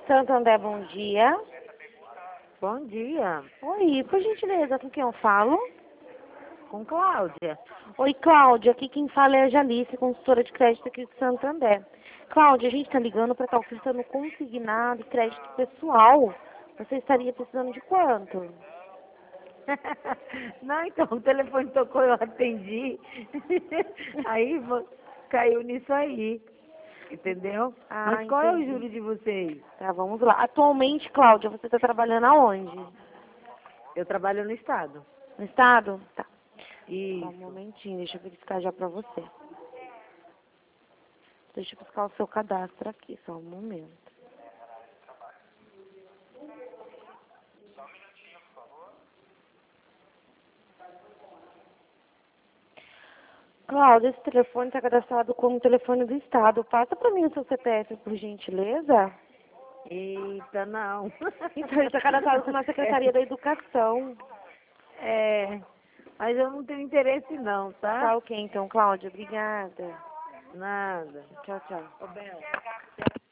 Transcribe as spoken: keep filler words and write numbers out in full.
Santander, bom dia. Bom dia, Oi, por gentileza, com quem eu falo? com Cláudia. Oi, Cláudia, aqui quem fala é a Jalice, consultora de crédito aqui de Santander. Cláudia, a gente está ligando para estar ofertando consignado e crédito pessoal. Você estaria precisando de quanto? Não, então, o telefone tocou, eu atendi. Aí vo- caiu nisso aí, entendeu? Ah, Mas qual é o entendi. juro de vocês? Tá, vamos lá. Atualmente, Cláudia, você está trabalhando aonde? Eu trabalho no Estado. No estado? Tá. Só um Isso. momentinho, deixa eu verificar já para você. Deixa eu buscar o seu cadastro aqui, só um momento. Cláudia, esse telefone está cadastrado como telefone do Estado. Passa para mim o seu C P F, por gentileza. Eita, não. Então, ele está cadastrado com a Secretaria da Educação. É, mas eu não tenho interesse não, tá? Tá ok, então, Cláudia. Obrigada. Nada. Tchau, tchau. Ô, Bel.